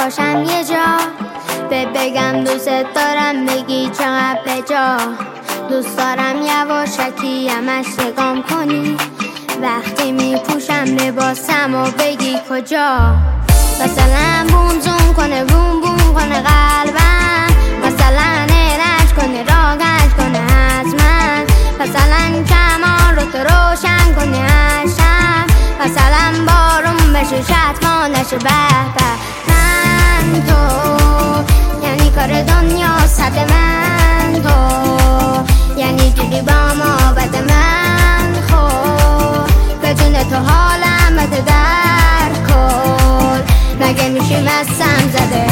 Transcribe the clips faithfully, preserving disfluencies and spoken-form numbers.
باشم یه جا، به بگم دوست دارم بگی چقدر بجا. دوست دارم یواشکی همش نگام کنی وقتی میپوشم لباسم و بگی کجا. مثلا بوم زوم کنه بوم بوم کنه قلبم، مثلا ایرج کنه راگش کنه از من، مثلا کمان رو تو روشن کنه هشم، مثلا بارون بشه شتمان نشه به به. من تو یعنی کار دنیا صد من تو، یعنی جوری با ما بد من خود، بدون تو حالم بده در کل، مگه میشیم از سم زده.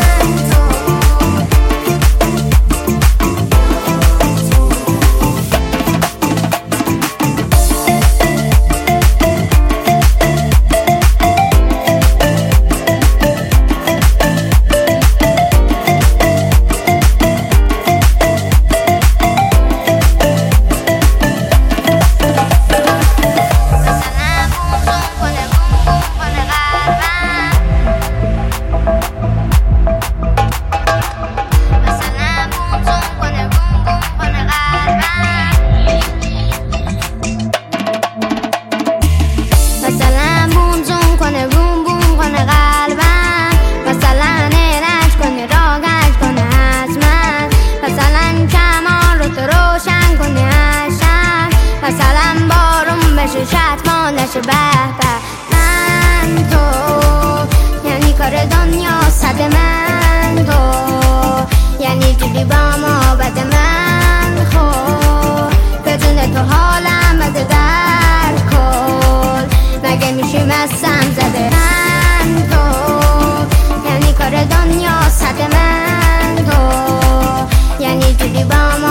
شتمان نشه به به. من تو یعنی کار دنیا صد من تو، یعنی جوری با ما بد من خود، بدون تو حالم بده در کل، مگه میشیم از سم زده. من تو یعنی کار دنیا صد من تو، یعنی جوری با ما